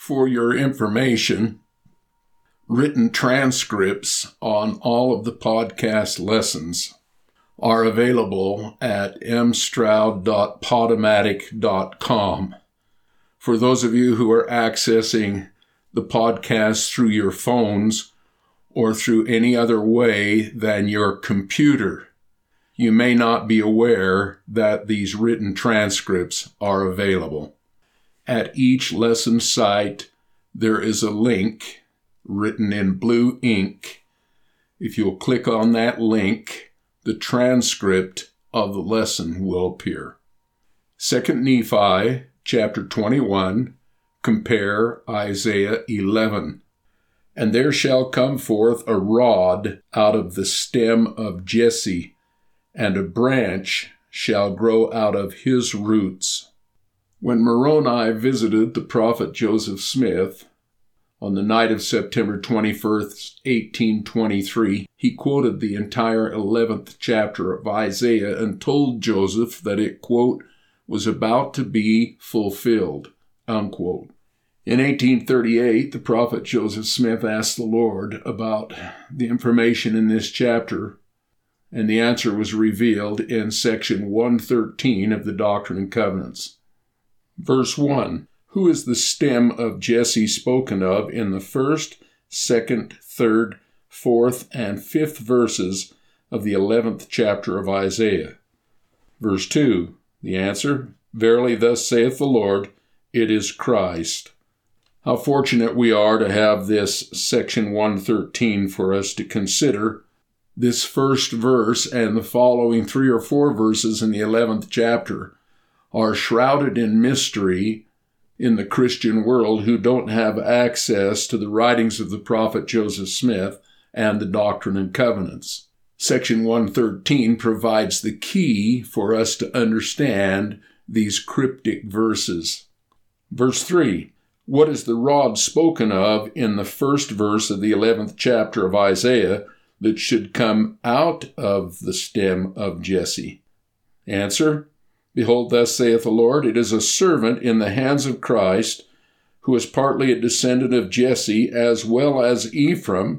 For your information, written transcripts on all of the podcast lessons are available at mstroud.podomatic.com. For those of you who are accessing the podcast through your phones or through any other way than your computer, you may not be aware that these written transcripts are available. At each lesson site, there is a link written in blue ink. If you'll click on that link, the transcript of the lesson will appear. 2 Nephi, chapter 21, compare Isaiah 11. And there shall come forth a rod out of the stem of Jesse, and a branch shall grow out of his roots. When Moroni visited the prophet Joseph Smith on the night of September 21st, 1823, he quoted the entire 11th chapter of Isaiah and told Joseph that it, quote, was about to be fulfilled, unquote. In 1838, the prophet Joseph Smith asked the Lord about the information in this chapter, and the answer was revealed in section 113 of the Doctrine and Covenants. Verse 1, who is the stem of Jesse spoken of in the first, second, third, fourth, and fifth verses of the 11th chapter of Isaiah? Verse 2, the answer, verily thus saith the Lord, it is Christ. How fortunate we are to have this section 113 for us to consider. This first verse and the following 3 or 4 verses in the 11th chapter are shrouded in mystery in the Christian world who don't have access to the writings of the prophet Joseph Smith and the Doctrine and Covenants. Section 113 provides the key for us to understand these cryptic verses. Verse 3, what is the rod spoken of in the first verse of the 11th chapter of Isaiah that should come out of the stem of Jesse? Answer, behold, thus saith the Lord, it is a servant in the hands of Christ, who is partly a descendant of Jesse as well as Ephraim,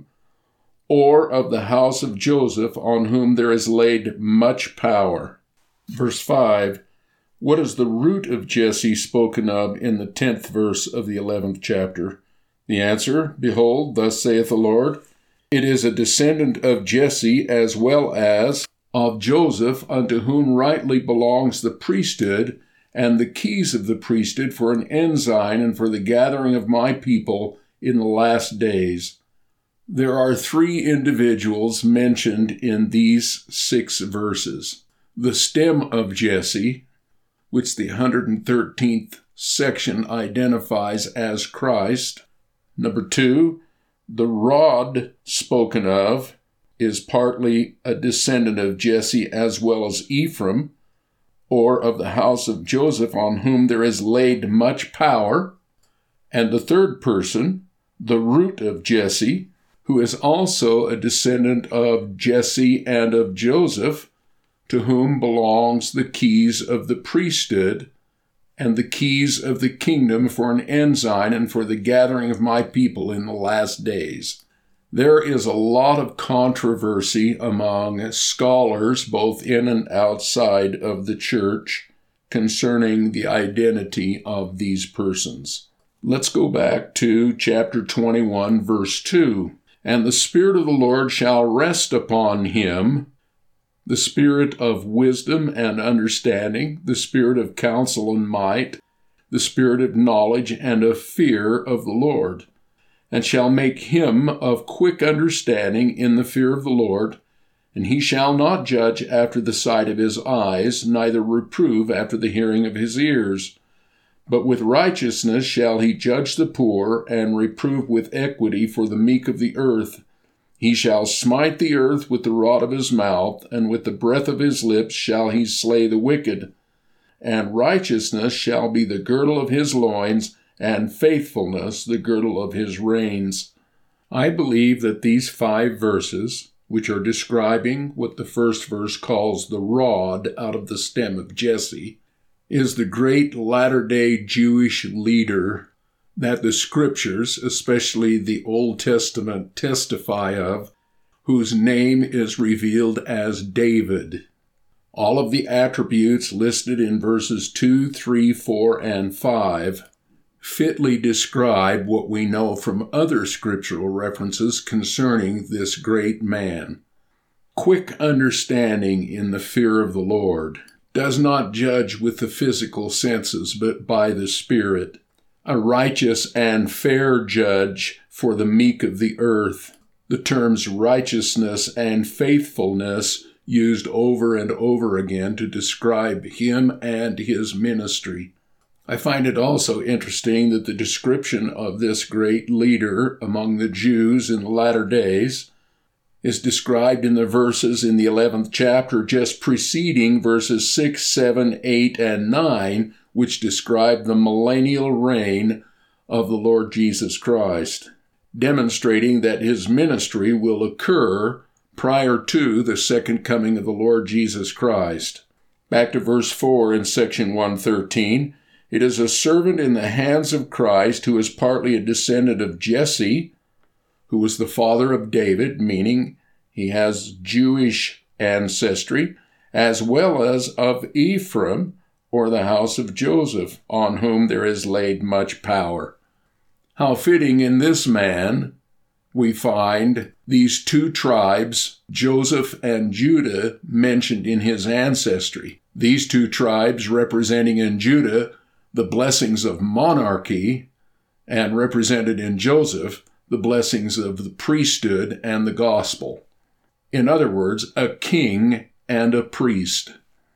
or of the house of Joseph, on whom there is laid much power. Verse 5, what is the root of Jesse spoken of in the 10th verse of the 11th chapter? The answer, behold, thus saith the Lord, it is a descendant of Jesse as well as of Joseph, unto whom rightly belongs the priesthood and the keys of the priesthood for an ensign and for the gathering of my people in the last days. There are 3 individuals mentioned in these 6 verses. The stem of Jesse, which the 113th section identifies as Christ. Number 2, the rod spoken of is partly a descendant of Jesse as well as Ephraim, or of the house of Joseph, on whom there is laid much power. And the third person, the root of Jesse, who is also a descendant of Jesse and of Joseph, to whom belongs the keys of the priesthood and the keys of the kingdom for an ensign and for the gathering of my people in the last days. There is a lot of controversy among scholars, both in and outside of the church, concerning the identity of these persons. Let's go back to chapter 21, verse 2. And the Spirit of the Lord shall rest upon him, the Spirit of wisdom and understanding, the Spirit of counsel and might, the Spirit of knowledge and of fear of the Lord, and shall make him of quick understanding in the fear of the Lord, and he shall not judge after the sight of his eyes, neither reprove after the hearing of his ears. But with righteousness shall he judge the poor, and reprove with equity for the meek of the earth. He shall smite the earth with the rod of his mouth, and with the breath of his lips shall he slay the wicked. And righteousness shall be the girdle of his loins, and faithfulness the girdle of his reins. I believe that these 5 verses, which are describing what the first verse calls the rod out of the stem of Jesse, is the great latter-day Jewish leader, that the Scriptures, especially the Old Testament, testify of, whose name is revealed as David. All of the attributes listed in verses 2, 3, 4, and 5 fitly describe what we know from other scriptural references concerning this great man. Quick understanding in the fear of the Lord, does not judge with the physical senses, but by the Spirit. A righteous and fair judge for the meek of the earth. The terms righteousness and faithfulness used over and over again to describe him and his ministry. I find it also interesting that the description of this great leader among the Jews in the latter days is described in the verses in the 11th chapter just preceding verses 6, 7, 8, and 9, which describe the millennial reign of the Lord Jesus Christ, demonstrating that his ministry will occur prior to the second coming of the Lord Jesus Christ. Back to verse 4 in section 113, it is a servant in the hands of Christ who is partly a descendant of Jesse, who was the father of David, meaning he has Jewish ancestry, as well as of Ephraim, or the house of Joseph, on whom there is laid much power. How fitting in this man we find these two tribes, Joseph and Judah, mentioned in his ancestry. These two tribes representing in Judah the blessings of monarchy, and represented in Joseph the blessings of the priesthood and the gospel. In other words, a king and a priest.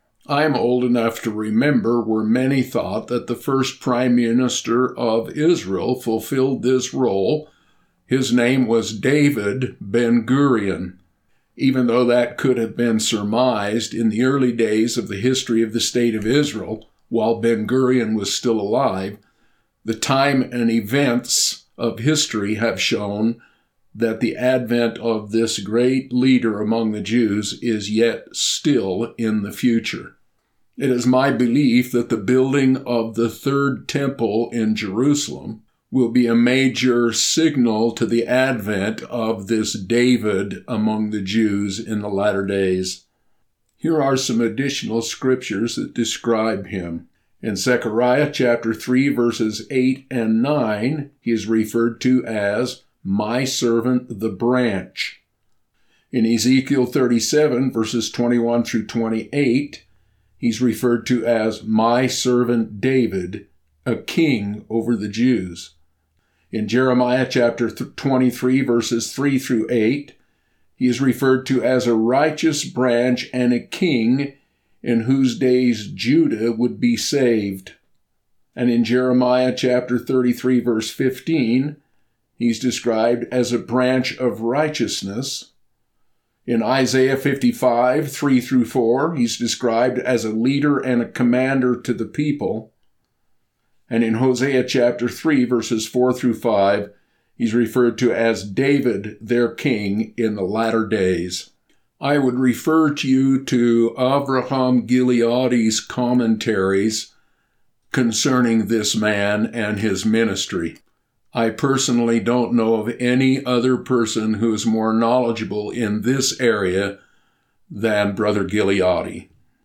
I am old enough to remember where many thought that the first prime minister of Israel fulfilled this role. His name was David Ben-Gurion, even though that could have been surmised in the early days of the history of the state of Israel, while Ben-Gurion was still alive. The time and events of history have shown that the advent of this great leader among the Jews is yet still in the future. It is my belief that the building of the third temple in Jerusalem will be a major signal to the advent of this David among the Jews in the latter days. Here are some additional scriptures that describe him. In Zechariah chapter 3, verses 8 and 9, he is referred to as my servant the branch. In Ezekiel 37, verses 21 through 28, he's referred to as my servant David, a king over the Jews. In Jeremiah chapter 23, verses 3 through 8, he is referred to as a righteous branch and a king in whose days Judah would be saved. And in Jeremiah chapter 33, verse 15, he's described as a branch of righteousness. In Isaiah 55, 3 through 4, he's described as a leader and a commander to the people. And in Hosea chapter 3, verses 4 through 5, he's referred to as David, their king, in the latter days. I would refer to you to Avraham Gileadi's commentaries concerning this man and his ministry. I personally don't know of any other person who is more knowledgeable in this area than Brother Gileadi.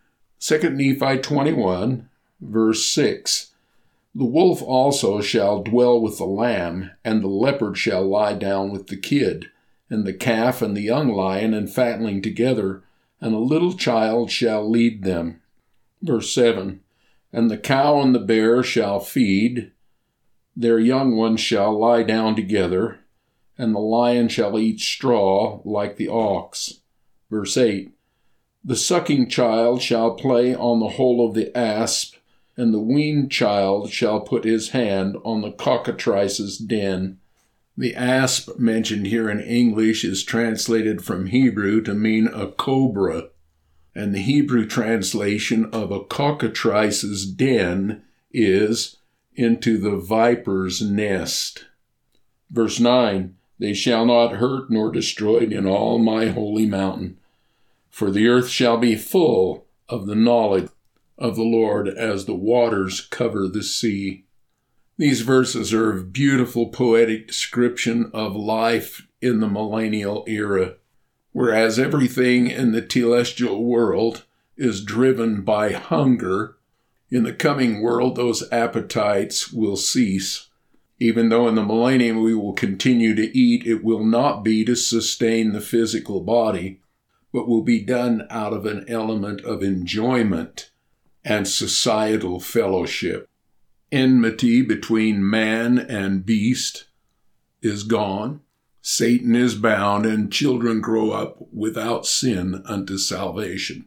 2 Nephi 21, verse 6, the wolf also shall dwell with the lamb, and the leopard shall lie down with the kid, and the calf and the young lion and fatling together, and a little child shall lead them. Verse 7, and the cow and the bear shall feed, their young ones shall lie down together, and the lion shall eat straw like the ox. Verse 8, the sucking child shall play on the hole of the asp, and the weaned child shall put his hand on the cockatrice's den. The asp mentioned here in English is translated from Hebrew to mean a cobra, and the Hebrew translation of a cockatrice's den is into the viper's nest. Verse 9, they shall not hurt nor destroy in all my holy mountain, for the earth shall be full of the knowledge of the Lord as the waters cover the sea. These verses are a beautiful poetic description of life in the millennial era, whereas everything in the telestial world is driven by hunger. In the coming world, those appetites will cease. Even though in the millennium we will continue to eat, it will not be to sustain the physical body, but will be done out of an element of enjoyment and societal fellowship. Enmity between man and beast is gone. Satan is bound, and children grow up without sin unto salvation.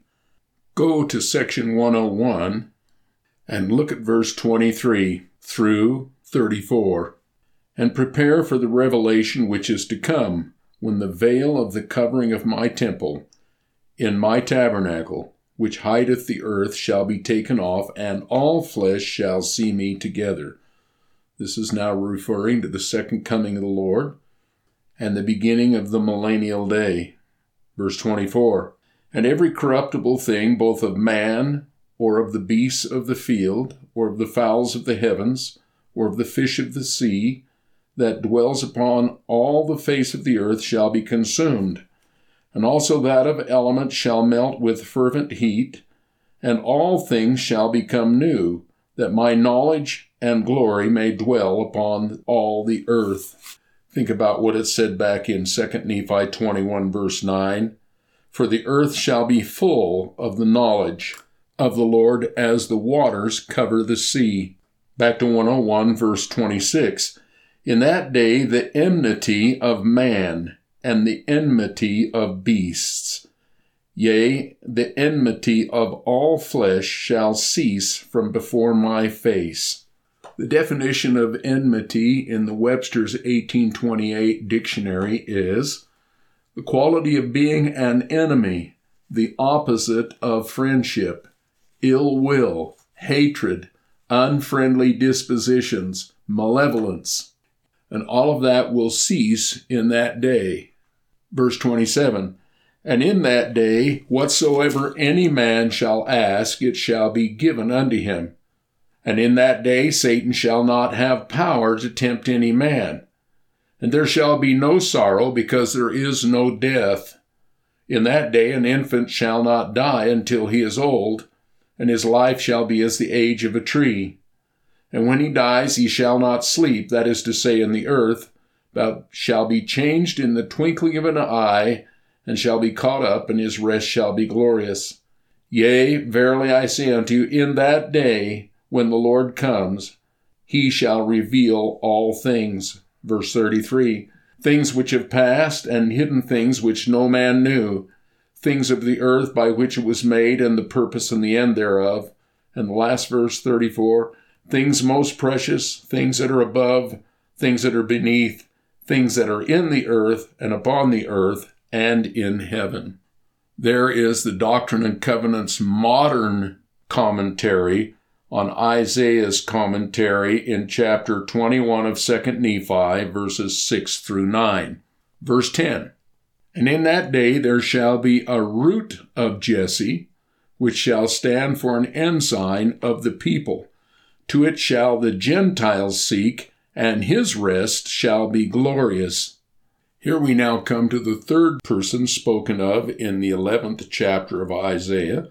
Go to section 101 and look at verse 23 through 34, and prepare for the revelation which is to come, when the veil of the covering of my temple in my tabernacle, which hideth the earth, shall be taken off, and all flesh shall see me together. This is now referring to the second coming of the Lord and the beginning of the millennial day. Verse 24, and every corruptible thing, both of man, or of the beasts of the field, or of the fowls of the heavens, or of the fish of the sea, that dwells upon all the face of the earth, shall be consumed. And also that of elements shall melt with fervent heat, and all things shall become new, that my knowledge and glory may dwell upon all the earth. Think about what it said back in 2 Nephi 21, verse 9. For the earth shall be full of the knowledge of the Lord as the waters cover the sea. Back to 101, verse 26. In that day the enmity of man and the enmity of beasts, yea, the enmity of all flesh shall cease from before my face. The definition of enmity in the Webster's 1828 dictionary is the quality of being an enemy, the opposite of friendship, ill will, hatred, unfriendly dispositions, malevolence, and all of that will cease in that day. Verse 27, and in that day whatsoever any man shall ask, it shall be given unto him. And in that day Satan shall not have power to tempt any man. And there shall be no sorrow, because there is no death. In that day an infant shall not die until he is old, and his life shall be as the age of a tree. And when he dies, he shall not sleep, that is to say, in the earth, but shall be changed in the twinkling of an eye, and shall be caught up, and his rest shall be glorious. Yea, verily I say unto you, in that day, when the Lord comes, he shall reveal all things. Verse 33, things which have passed, and hidden things which no man knew, things of the earth by which it was made, and the purpose and the end thereof. And the last verse, 34, things most precious, things that are above, things that are beneath, things that are in the earth and upon the earth and in heaven. There is the Doctrine and Covenants modern commentary on Isaiah's commentary in chapter 21 of 2 Nephi, verses 6 through 9. Verse 10, and in that day there shall be a root of Jesse, which shall stand for an ensign of the people. To it shall the Gentiles seek, and his rest shall be glorious. Here we now come to the third person spoken of in the 11th chapter of Isaiah,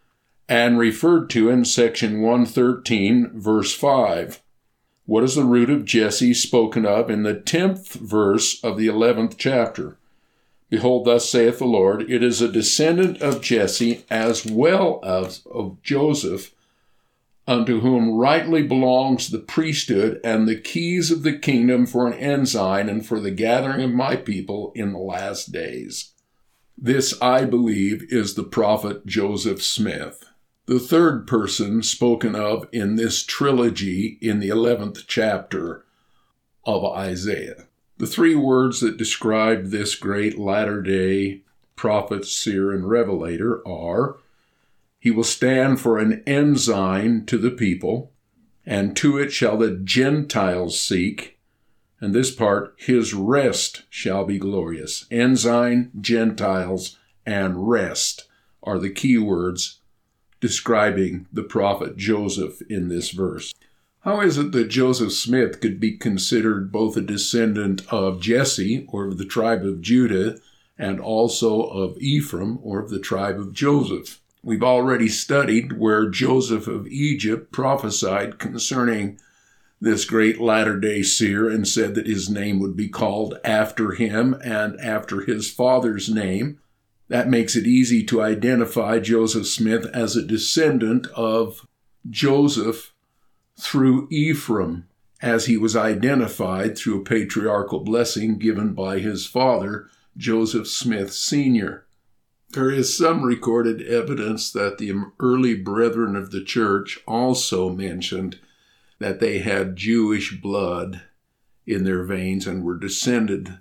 and referred to in section 113, verse 5. What is the root of Jesse spoken of in the 10th verse of the 11th chapter? Behold, thus saith the Lord, it is a descendant of Jesse as well as of Joseph, unto whom rightly belongs the priesthood and the keys of the kingdom for an ensign and for the gathering of my people in the last days. This, I believe, is the prophet Joseph Smith. The third person spoken of in this trilogy in the 11th chapter of Isaiah. The three words that describe this great latter-day prophet, seer, and revelator are, he will stand for an ensign to the people, and to it shall the Gentiles seek, and this part, his rest shall be glorious. Ensign, Gentiles, and rest are the key words describing the prophet Joseph in this verse. How is it that Joseph Smith could be considered both a descendant of Jesse, or of the tribe of Judah, and also of Ephraim, or of the tribe of Joseph? We've already studied where Joseph of Egypt prophesied concerning this great latter-day seer and said that his name would be called after him and after his father's name. That makes it easy to identify Joseph Smith as a descendant of Joseph through Ephraim, as he was identified through a patriarchal blessing given by his father, Joseph Smith Sr. There is some recorded evidence that the early brethren of the church also mentioned that they had Jewish blood in their veins and were descended,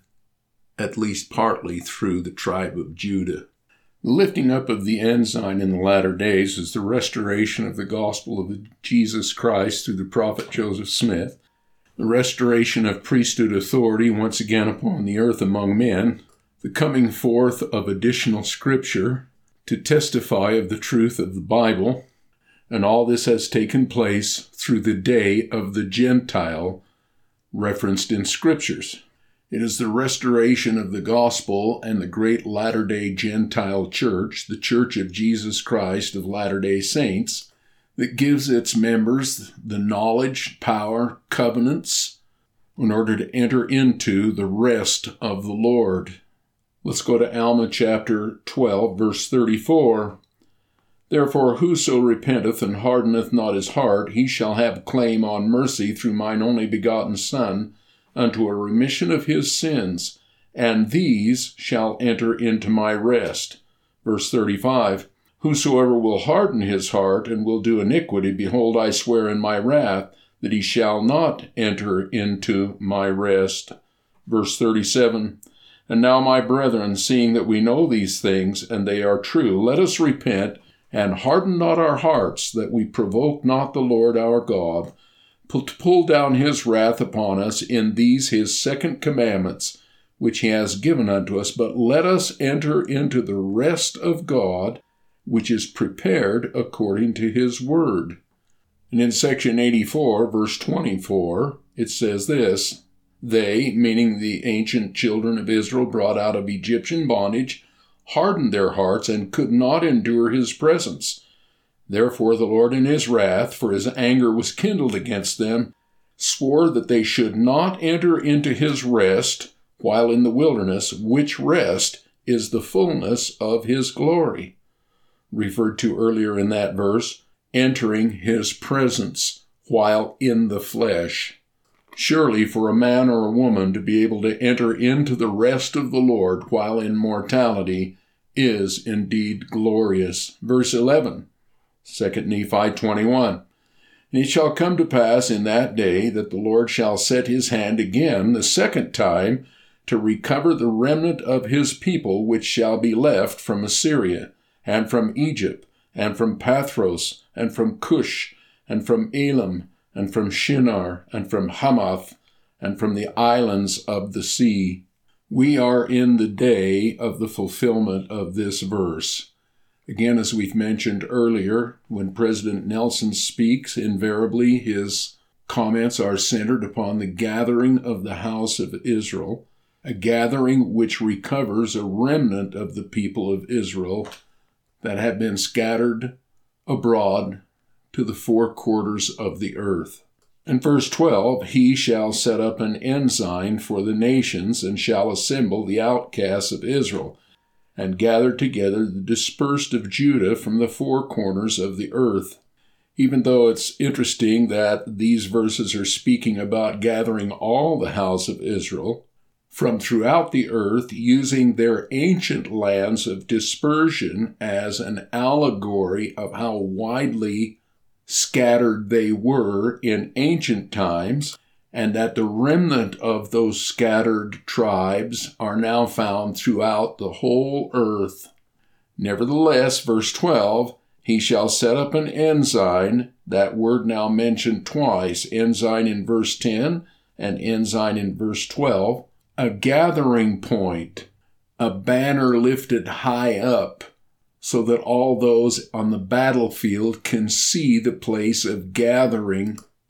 at least partly, through the tribe of Judah. The lifting up of the ensign in the latter days is the restoration of the gospel of Jesus Christ through the prophet Joseph Smith, the restoration of priesthood authority once again upon the earth among men, the coming forth of additional scripture to testify of the truth of the Bible, and all this has taken place through the day of the Gentile referenced in scriptures. It is the restoration of the gospel and the great latter-day Gentile church, the Church of Jesus Christ of Latter-day Saints, that gives its members the knowledge, power, covenants in order to enter into the rest of the Lord. Let's go to Alma chapter 12, verse 34. Therefore, whoso repenteth and hardeneth not his heart, he shall have claim on mercy through mine only begotten Son, unto a remission of his sins, and these shall enter into my rest. Verse 35, whosoever will harden his heart and will do iniquity, behold, I swear in my wrath that he shall not enter into my rest. Verse 37, and now, my brethren, seeing that we know these things, and they are true, let us repent, and harden not our hearts, that we provoke not the Lord our God, to pull down his wrath upon us in these his second commandments, which he has given unto us, but let us enter into the rest of God, which is prepared according to his word. And in section 84, verse 24, it says this, they, meaning the ancient children of Israel brought out of Egyptian bondage, hardened their hearts and could not endure his presence. Therefore the Lord in his wrath, for his anger was kindled against them, swore that they should not enter into his rest while in the wilderness, which rest is the fullness of his glory. Referred to earlier in that verse, entering his presence while in the flesh. Surely for a man or a woman to be able to enter into the rest of the Lord while in mortality is indeed glorious. Verse 11. 2 Nephi 21. And it shall come to pass in that day that the Lord shall set his hand again the second time to recover the remnant of his people which shall be left from Assyria, and from Egypt, and from Pathros, and from Cush, and from Elam, and from Shinar, and from Hamath, and from the islands of the sea. We are in the day of the fulfillment of this verse. Again, as we've mentioned earlier, when President Nelson speaks, invariably his comments are centered upon the gathering of the house of Israel, a gathering which recovers a remnant of the people of Israel that have been scattered abroad to the four quarters of the earth. In verse 12, he shall set up an ensign for the nations and shall assemble the outcasts of Israel, and gather together the dispersed of Judah from the four corners of the earth. Even though it's interesting that these verses are speaking about gathering all the house of Israel from throughout the earth, using their ancient lands of dispersion as an allegory of how widely scattered they were in ancient times, and that the remnant of those scattered tribes are now found throughout the whole earth. Nevertheless, verse 12, he shall set up an ensign, that word now mentioned twice, ensign in verse 10 and ensign in verse 12, a gathering point, a banner lifted high up, so that all those on the battlefield can see the place of gathering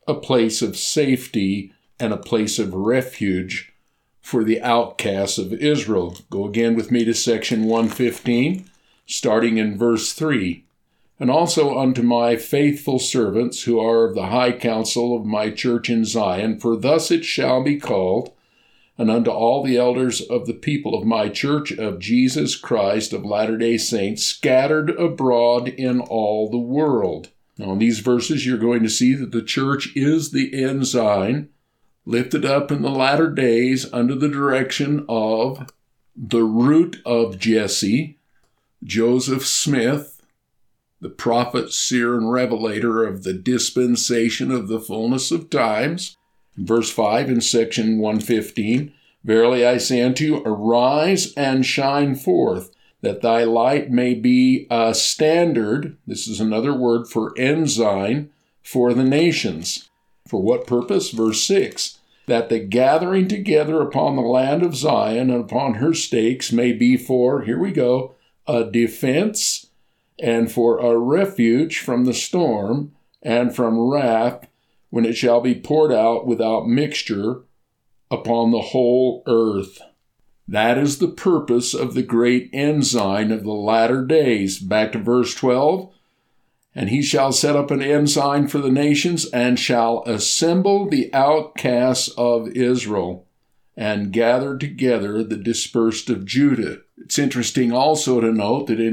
a place of safety and a place of refuge for the outcasts of Israel. Go again with me to section 115, starting in verse 3. And also unto my faithful servants who are of the high council of my church in Zion, for thus it shall be called, and unto all the elders of the people of my church of Jesus Christ of Latter-day Saints, scattered abroad in all the world. Now, in these verses, you're going to see that the church is the ensign, lifted up in the latter days under the direction of the root of Jesse, Joseph Smith, the prophet, seer, and revelator of the dispensation of the fullness of times. Verse 5 in section 115, Verily I say unto you, arise and shine forth, that thy light may be a standard, this is another word for ensign, for the nations. For what purpose? Verse 6, that the gathering together upon the land of Zion and upon her stakes may be for, here we go, a defense and for a refuge from the storm and from wrath, when it shall be poured out without mixture upon the whole earth. That is the purpose of the great ensign of the latter days. Back to verse 12. And he shall set up an ensign for the nations, and shall assemble the outcasts of Israel, and gather together the dispersed of Judah. It's interesting also to note that in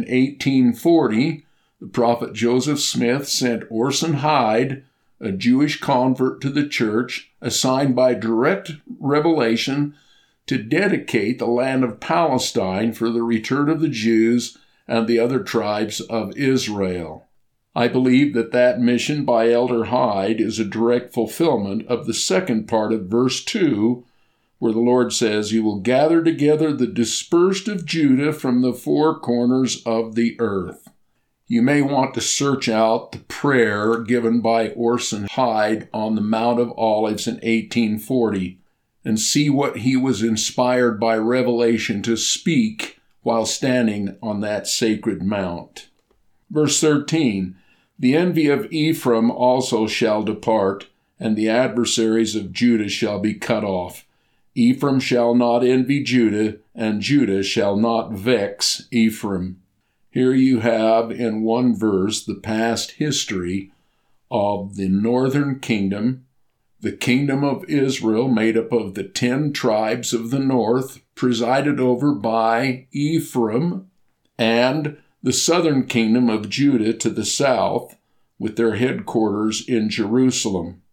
1840, the prophet Joseph Smith sent Orson Hyde, a Jewish convert to the church, assigned by direct revelation to dedicate the land of Palestine for the return of the Jews and the other tribes of Israel. I believe that mission by Elder Hyde is a direct fulfillment of the second part of verse 2, where the Lord says, You will gather together the dispersed of Judah from the four corners of the earth. You may want to search out the prayer given by Orson Hyde on the Mount of Olives in 1840 and see what he was inspired by revelation to speak while standing on that sacred mount. Verse 13, The envy of Ephraim also shall depart, and the adversaries of Judah shall be cut off. Ephraim shall not envy Judah, and Judah shall not vex Ephraim. Here you have in one verse the past history of the northern kingdom, the kingdom of Israel made up of the 10 tribes of the north, presided over by Ephraim, and the southern kingdom of Judah to the south, with their headquarters in Jerusalem.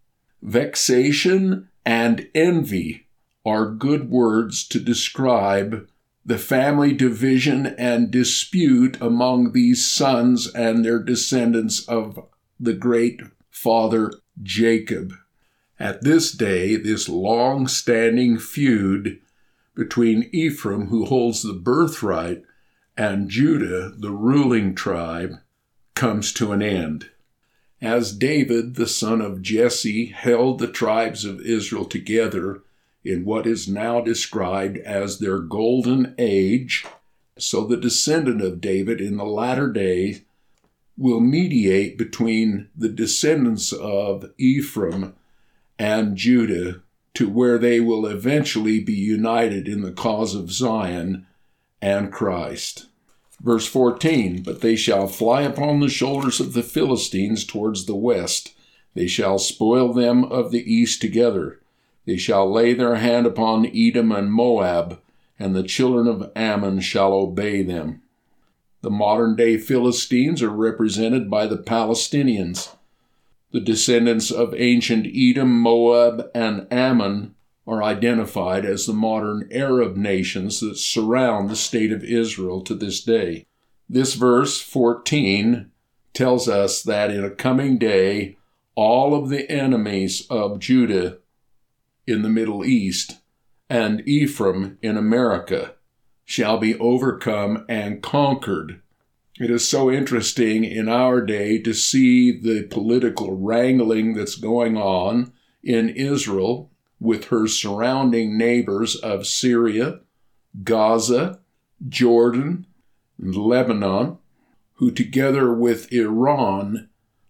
Vexation and envy are good words to describe the family division and dispute among these sons and their descendants of the great father Jacob. At this day, this long-standing feud between Ephraim, who holds the birthright, and Judah, the ruling tribe, comes to an end. As David, the son of Jesse, held the tribes of Israel together in what is now described as their golden age, so the descendant of David in the latter days will mediate between the descendants of Ephraim and Judah to where they will eventually be united in the cause of Zion and Christ. Verse 14, But they shall fly upon the shoulders of the Philistines towards the west. They shall spoil them of the east together. They shall lay their hand upon Edom and Moab, and the children of Ammon shall obey them. The modern-day Philistines are represented by the Palestinians. The descendants of ancient Edom, Moab, and Ammon are identified as the modern Arab nations that surround the state of Israel to this day. This verse 14 tells us that in a coming day, all of the enemies of Judah in the Middle East and Ephraim in America shall be overcome and conquered. It is so interesting in our day to see the political wrangling that's going on in Israel with her surrounding neighbors of Syria, Gaza, Jordan, and Lebanon, who together with Iran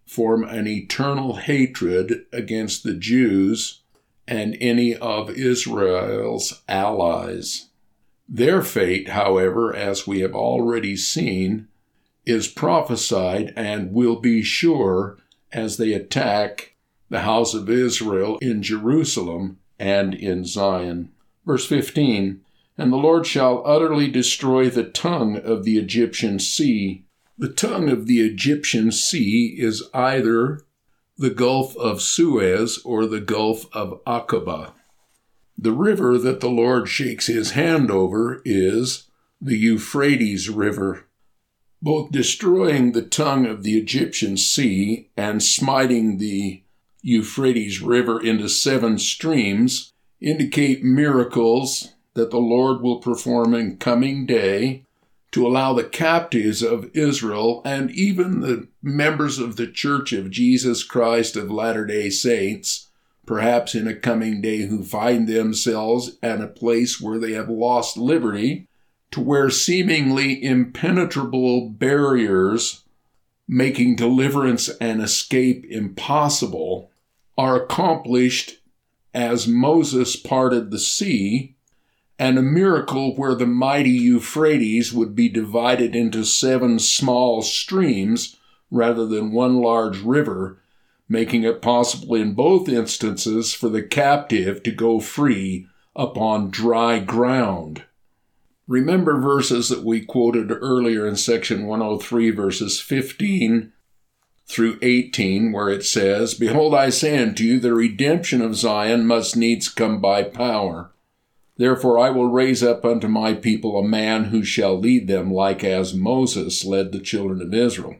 form an eternal hatred against the Jews and any of Israel's allies. Their fate, however, as we have already seen, is prophesied and will be sure as they attack the house of Israel in Jerusalem and in Zion. Verse 15, "And the Lord shall utterly destroy the tongue of the Egyptian sea." The tongue of the Egyptian sea is either the Gulf of Suez or the Gulf of Aqaba. The river that the Lord shakes his hand over is the Euphrates River. Both destroying the tongue of the Egyptian sea and smiting the Euphrates River into 7 streams indicate miracles that the Lord will perform in coming day to allow the captives of Israel and even the members of the Church of Jesus Christ of Latter-day Saints, perhaps in a coming day who find themselves at a place where they have lost liberty, to where seemingly impenetrable barriers making deliverance and escape impossible are accomplished as Moses parted the sea, and a miracle where the mighty Euphrates would be divided into 7 small streams rather than one large river, making it possible in both instances for the captive to go free upon dry ground. Remember verses that we quoted earlier in section 103, verses 15 through 18, where it says, "Behold, I say unto you, the redemption of Zion must needs come by power. Therefore I will raise up unto my people a man who shall lead them like as Moses led the children of Israel.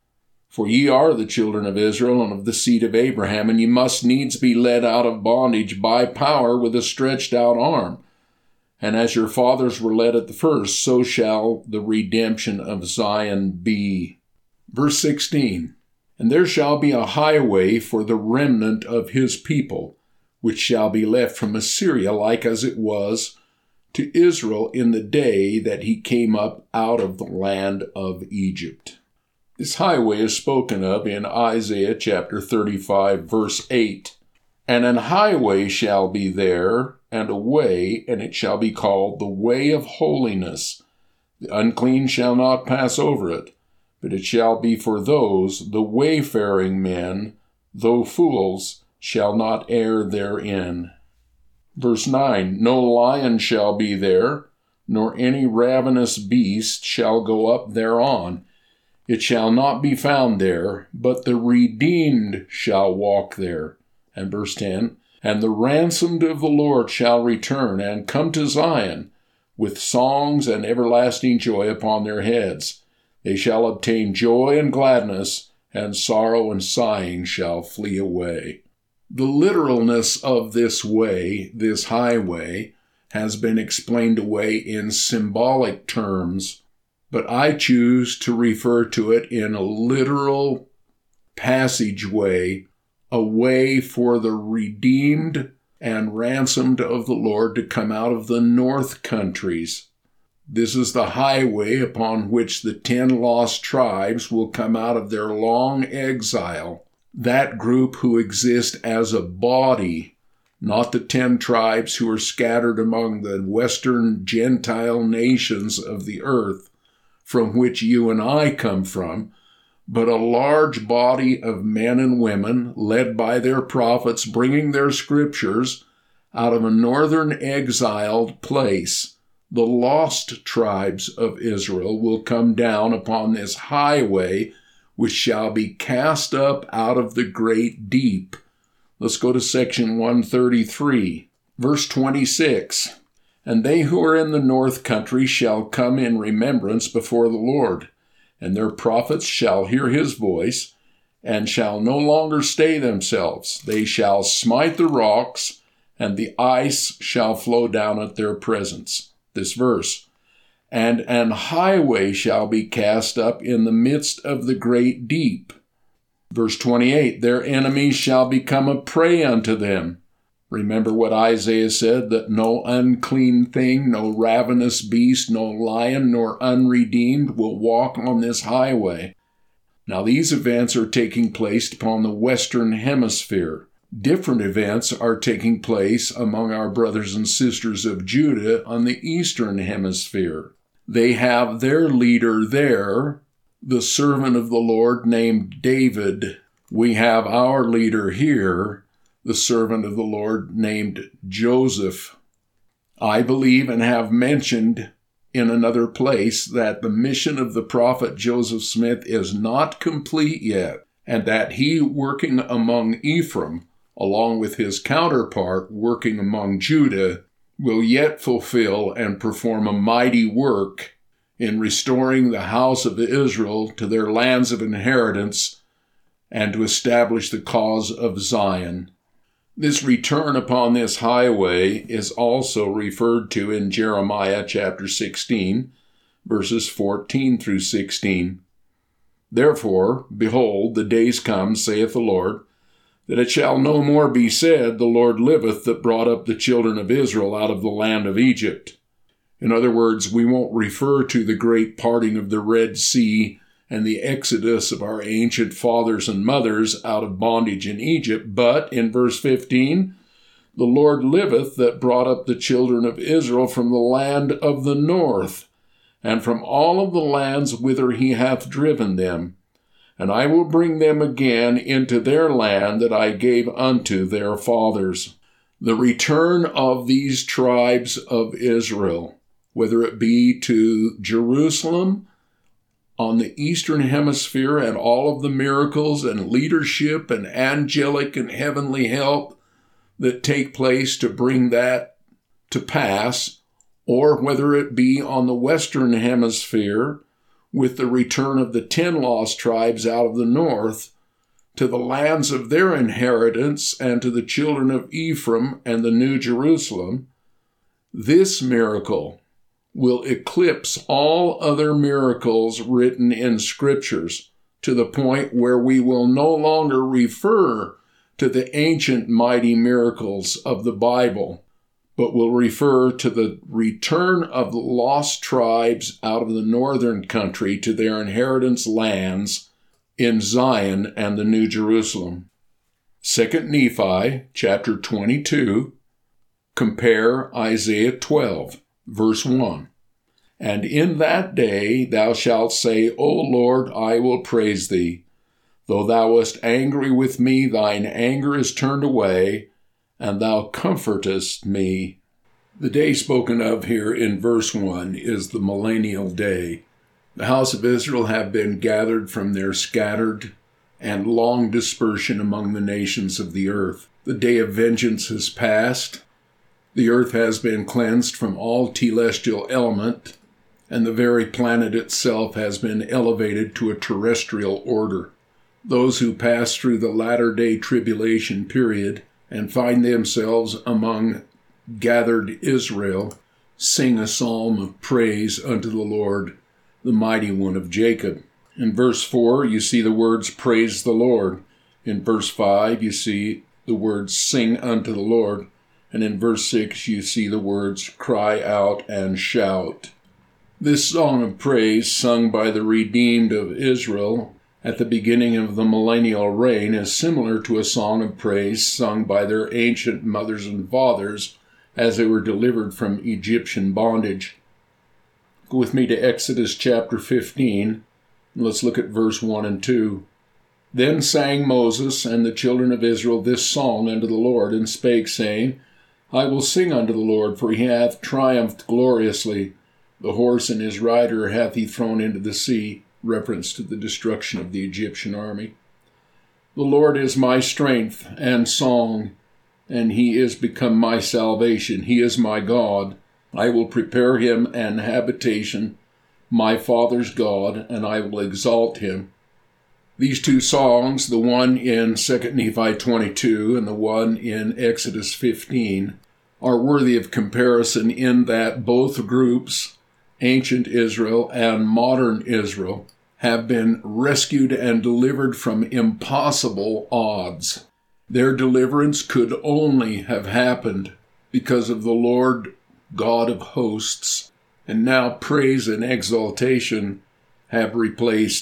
For ye are the children of Israel and of the seed of Abraham, and ye must needs be led out of bondage by power with a stretched out arm. And as your fathers were led at the first, so shall the redemption of Zion be." Verse 16, "And there shall be a highway for the remnant of his people, which shall be left from Assyria, like as it was to Israel in the day that he came up out of the land of Egypt." This highway is spoken of in Isaiah chapter 35, verse 8. "And an highway shall be there, and a way, and it shall be called the way of holiness. The unclean shall not pass over it, but it shall be for those, the wayfaring men, though fools, shall not err therein." Verse 9, "No lion shall be there, nor any ravenous beast shall go up thereon. It shall not be found there, but the redeemed shall walk there." And verse 10, "And the ransomed of the Lord shall return and come to Zion with songs and everlasting joy upon their heads. They shall obtain joy and gladness, and sorrow and sighing shall flee away." The literalness of this way, this highway, has been explained away in symbolic terms, but I choose to refer to it in a literal passageway, a way for the redeemed and ransomed of the Lord to come out of the north countries. This is the highway upon which the 10 lost tribes will come out of their long exile. That group who exist as a body, not the 10 tribes who are scattered among the western Gentile nations of the earth, from which you and I come from, but a large body of men and women led by their prophets bringing their scriptures out of a northern exiled place. The lost tribes of Israel will come down upon this highway which shall be cast up out of the great deep. Let's go to section 133, verse 26. "And they who are in the north country shall come in remembrance before the Lord, and their prophets shall hear his voice, and shall no longer stay themselves. They shall smite the rocks, and the ice shall flow down at their presence." This verse. "And an highway shall be cast up in the midst of the great deep." Verse 28, "Their enemies shall become a prey unto them." Remember what Isaiah said, that no unclean thing, no ravenous beast, no lion, nor unredeemed will walk on this highway. Now these events are taking place upon the Western Hemisphere. Different events are taking place among our brothers and sisters of Judah on the Eastern Hemisphere. They have their leader there, the servant of the Lord named David. We have our leader here, the servant of the Lord named Joseph. I believe and have mentioned in another place that the mission of the prophet Joseph Smith is not complete yet, and that he working among Ephraim, along with his counterpart working among Judah, will yet fulfill and perform a mighty work in restoring the house of Israel to their lands of inheritance and to establish the cause of Zion. This return upon this highway is also referred to in Jeremiah chapter 16, verses 14 through 16. Therefore, behold, the days come, saith the Lord, that it shall no more be said, The Lord liveth, that brought up the children of Israel out of the land of Egypt. In other words, we won't refer to the great parting of the Red Sea and the exodus of our ancient fathers and mothers out of bondage in Egypt, but in verse 15, the Lord liveth that brought up the children of Israel from the land of the north, and from all of the lands whither he hath driven them. And I will bring them again into their land that I gave unto their fathers. The return of these tribes of Israel, whether it be to Jerusalem, on the Eastern Hemisphere, and all of the miracles and leadership and angelic and heavenly help that take place to bring that to pass, or whether it be on the Western Hemisphere with the return of the 10 lost tribes out of the north to the lands of their inheritance and to the children of Ephraim and the New Jerusalem, this miracle will eclipse all other miracles written in scriptures to the point where we will no longer refer to the ancient mighty miracles of the Bible, but will refer to the return of the lost tribes out of the northern country to their inheritance lands in Zion and the New Jerusalem. 2 Nephi chapter 22, compare Isaiah 12. Verse 1, And in that day thou shalt say, O Lord, I will praise thee. Though thou wast angry with me, thine anger is turned away, and thou comfortest me. The day spoken of here in verse 1 is the millennial day. The house of Israel have been gathered from their scattered and long dispersion among the nations of the earth. The day of vengeance has passed. The earth has been cleansed from all telestial element, and the very planet itself has been elevated to a terrestrial order. Those who pass through the latter-day tribulation period and find themselves among gathered Israel sing a psalm of praise unto the Lord, the mighty one of Jacob. In verse 4, you see the words, praise the Lord. In verse 5, you see the words, sing unto the Lord. And in verse 6, you see the words, cry out and shout. This song of praise, sung by the redeemed of Israel at the beginning of the millennial reign, is similar to a song of praise sung by their ancient mothers and fathers as they were delivered from Egyptian bondage. Go with me to Exodus chapter 15. Let's look at verse 1 and 2. Then sang Moses and the children of Israel this song unto the Lord, and spake, saying, I will sing unto the Lord, for he hath triumphed gloriously. The horse and his rider hath he thrown into the sea, reference to the destruction of the Egyptian army. The Lord is my strength and song, and he is become my salvation. He is my God. I will prepare him an habitation, my father's God, and I will exalt him. These two songs, the one in 2 Nephi 22 and the one in Exodus 15, are worthy of comparison in that both groups, ancient Israel and modern Israel, have been rescued and delivered from impossible odds. Their deliverance could only have happened because of the Lord God of hosts, and now praise and exaltation have replaced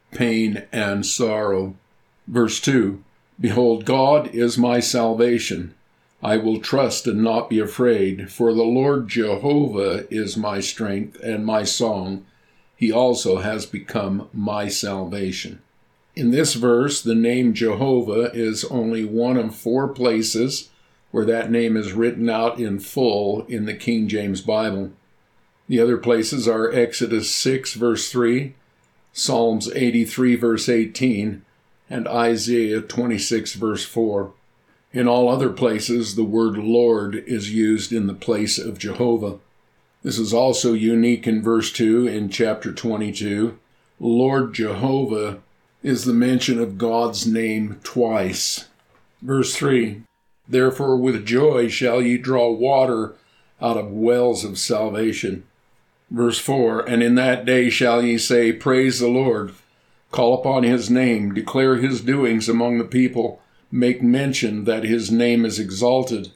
pain, and sorrow. Verse 2, Behold, God is my salvation. I will trust and not be afraid, for the Lord Jehovah is my strength and my song. He also has become my salvation. In this verse, the name Jehovah is only one of 4 places where that name is written out in full in the King James Bible. The other places are Exodus 6, verse 3, Psalms 83, verse 18, and Isaiah 26, verse 4. In all other places, the word Lord is used in the place of Jehovah. This is also unique in verse 2 in chapter 22. Lord Jehovah is the mention of God's name twice. Verse 3, Therefore with joy shall ye draw water out of wells of salvation. Verse 4, And in that day shall ye say, Praise the Lord, call upon his name, declare his doings among the people, make mention that his name is exalted.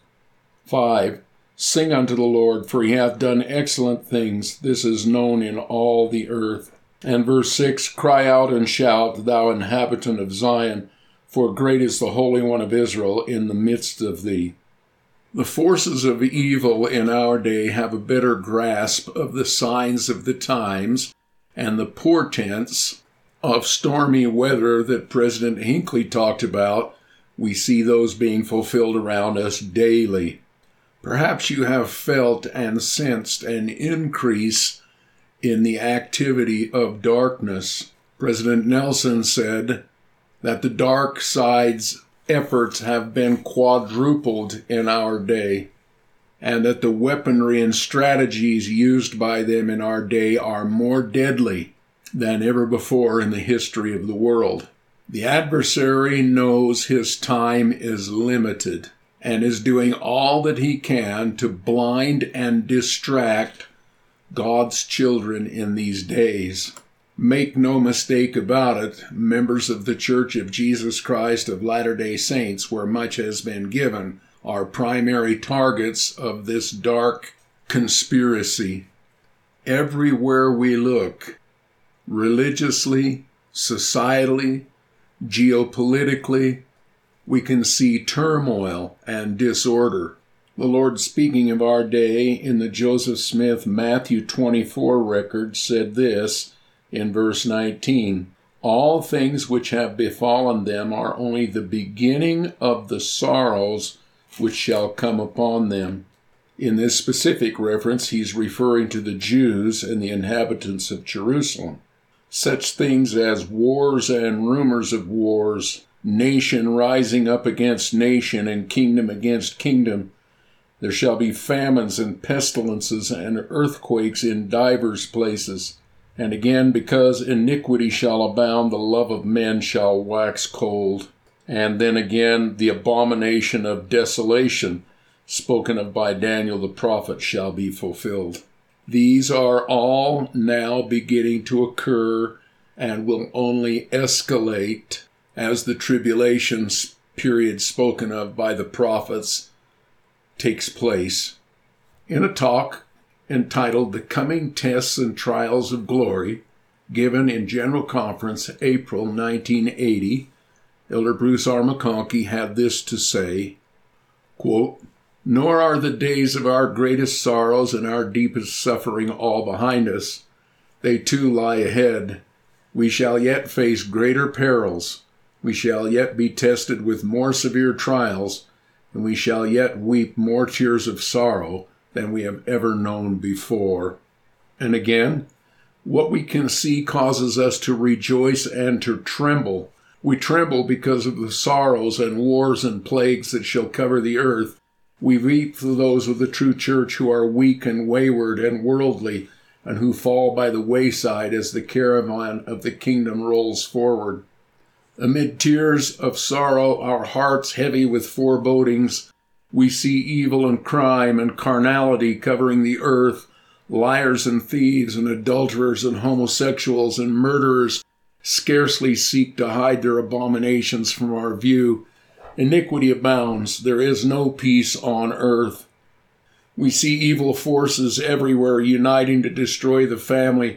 5, Sing unto the Lord, for he hath done excellent things. This is known in all the earth. And verse 6, Cry out and shout, thou inhabitant of Zion, for great is the Holy One of Israel in the midst of thee. The forces of evil in our day have a better grasp of the signs of the times and the portents of stormy weather that President Hinckley talked about. We see those being fulfilled around us daily. Perhaps you have felt and sensed an increase in the activity of darkness. President Nelson said that the dark side's efforts have been quadrupled in our day, and that the weaponry and strategies used by them in our day are more deadly than ever before in the history of the world. The adversary knows his time is limited and is doing all that he can to blind and distract God's children in these days. Make no mistake about it, members of the Church of Jesus Christ of Latter-day Saints, where much has been given, are primary targets of this dark conspiracy. Everywhere we look, religiously, societally, geopolitically, we can see turmoil and disorder. The Lord, speaking of our day in the Joseph Smith Matthew 24 record, said this in verse 19, All things which have befallen them are only the beginning of the sorrows which shall come upon them. In this specific reference, he's referring to the Jews and the inhabitants of Jerusalem. Such things as wars and rumors of wars, nation rising up against nation and kingdom against kingdom. There shall be famines and pestilences and earthquakes in divers places. And again, because iniquity shall abound, the love of men shall wax cold. And then again, the abomination of desolation, spoken of by Daniel the prophet, shall be fulfilled. These are all now beginning to occur and will only escalate as the tribulation period spoken of by the prophets takes place. In a talk entitled The Coming Tests and Trials of Glory, given in General Conference April 1980, Elder Bruce R. McConkie had this to say, quote, Nor are the days of our greatest sorrows and our deepest suffering all behind us. They too lie ahead. We shall yet face greater perils. We shall yet be tested with more severe trials, and we shall yet weep more tears of sorrow than we have ever known before. And again, what we can see causes us to rejoice and to tremble. We tremble because of the sorrows and wars and plagues that shall cover the earth. We weep for those of the true church who are weak and wayward and worldly, and who fall by the wayside as the caravan of the kingdom rolls forward. Amid tears of sorrow, our hearts heavy with forebodings, we see evil and crime and carnality covering the earth, liars and thieves and adulterers and homosexuals and murderers scarcely seek to hide their abominations from our view. Iniquity abounds. There is no peace on earth. We see evil forces everywhere uniting to destroy the family,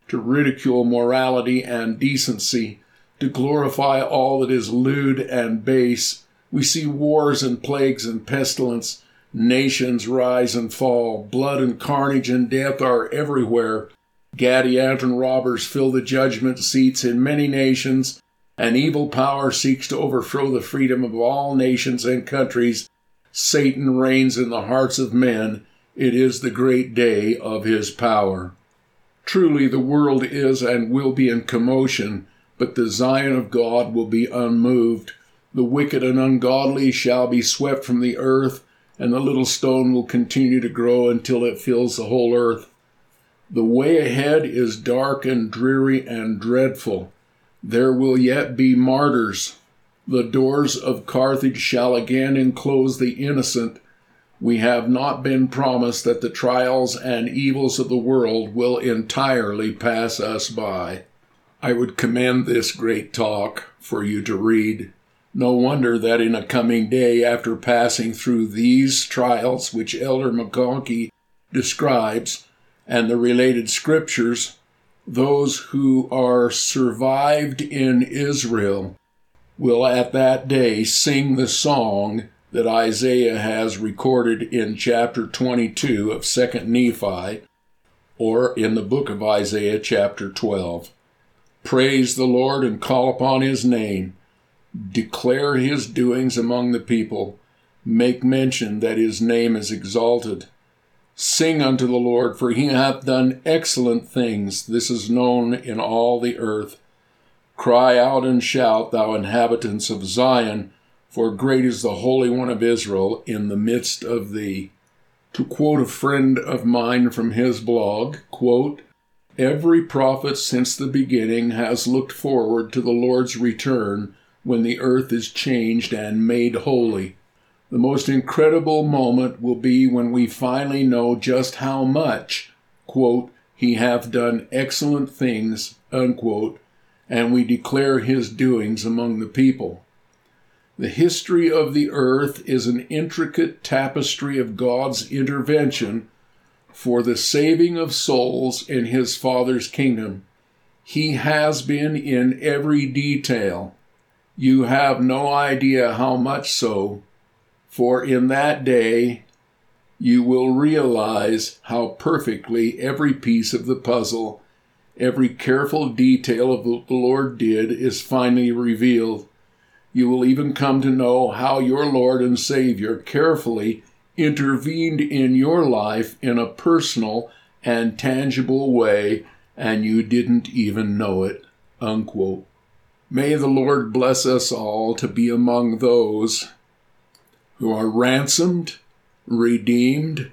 to ridicule morality and decency, to glorify all that is lewd and base. We see wars and plagues and pestilence. Nations rise and fall. Blood and carnage and death are everywhere. Gadianton and robbers fill the judgment seats in many nations. An evil power seeks to overthrow the freedom of all nations and countries. Satan reigns in the hearts of men. It is the great day of his power. Truly, the world is and will be in commotion, but the Zion of God will be unmoved. The wicked and ungodly shall be swept from the earth, and the little stone will continue to grow until it fills the whole earth. The way ahead is dark and dreary and dreadful. There will yet be martyrs. The doors of Carthage shall again enclose the innocent. We have not been promised that the trials and evils of the world will entirely pass us by. I would commend this great talk for you to read. No wonder that in a coming day, after passing through these trials which Elder McConkie describes and the related scriptures, those who are survived in Israel will at that day sing the song that Isaiah has recorded in chapter 22 of 2 Nephi, or in the book of Isaiah chapter 12. Praise the Lord and call upon his name. Declare his doings among the people. Make mention that his name is exalted. Sing unto the Lord, for he hath done excellent things. This is known in all the earth. Cry out and shout, thou inhabitants of Zion, for great is the Holy One of Israel in the midst of thee. To quote a friend of mine from his blog, quote, every prophet since the beginning has looked forward to the Lord's return when the earth is changed and made holy. The most incredible moment will be when we finally know just how much, quote, he hath done excellent things, unquote, and we declare his doings among the people. The history of the earth is an intricate tapestry of God's intervention for the saving of souls in his Father's kingdom. He has been in every detail. You have no idea how much so, for in that day you will realize how perfectly every piece of the puzzle, every careful detail of what the Lord did is finally revealed. You will even come to know how your Lord and Savior carefully intervened in your life in a personal and tangible way, and you didn't even know it, unquote. May the Lord bless us all to be among those who are ransomed, redeemed,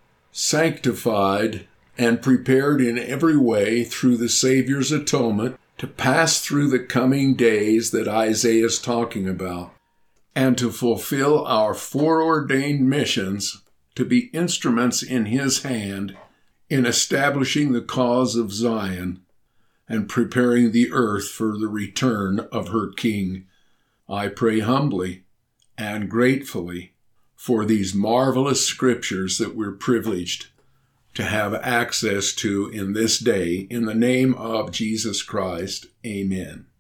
sanctified, and prepared in every way through the Savior's atonement to pass through the coming days that Isaiah is talking about, and to fulfill our foreordained missions to be instruments in his hand in establishing the cause of Zion and preparing the earth for the return of her King. I pray humbly and gratefully for these marvelous scriptures that we're privileged to have access to in this day. In the name of Jesus Christ, amen.